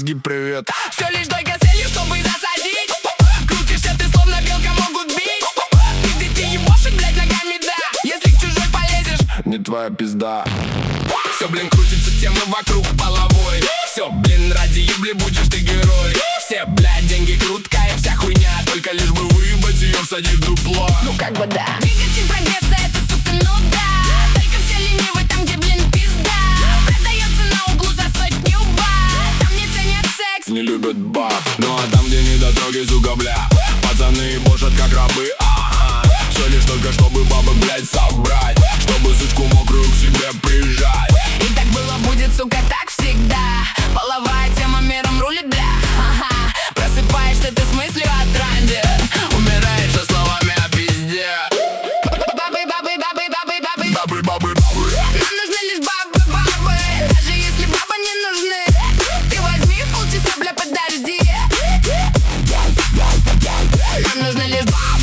мозги, привет. Все лишь только с целью, чтобы засадить. Крутишься ты, словно белка, могут бить. Ты детей ебошек, блять, ногами, да. Если к чужой полезешь, Не твоя пизда. все, блин, крутится темы вокруг половой. Все, блин, ради ебли будешь ты герой. Все, блядь, деньги, круткая вся хуйня. Только лишь бы выебать ее, всадив в дупло. Ну как бы да. Двигатель прогресса, это сука, ну да. Только все ленивы там, где, блин, пизда. Продается на углу за сотню бат. Там не ценят секс, Не любят баб. Ну а там, где недотроги, сука, бля, пацаны бошат как рабы, ага. Все лишь только, чтобы бабы, блядь, собрать. Чтобы сучку мокрую к себе прижать. и так было, будет, сука, так всегда. Половая тема миром рулит, да. Ага. Просыпаешься ты с мыслью о транде. Умираешь со словами о пизде. Бабы, бабы, бабы, бабы, бабы. Бабы, бабы, бабы. Нам нужны лишь бабы, бабы. Даже если бабы не нужны, ты возьми полчаса, бля, подожди. Нам нужны лишь бабы.